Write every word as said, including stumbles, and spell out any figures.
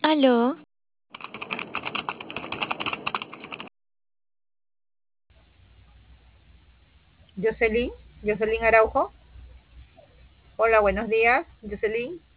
Aló, Jocelyn, Jocelyn Araujo. Hola, buenos días, Jocelyn.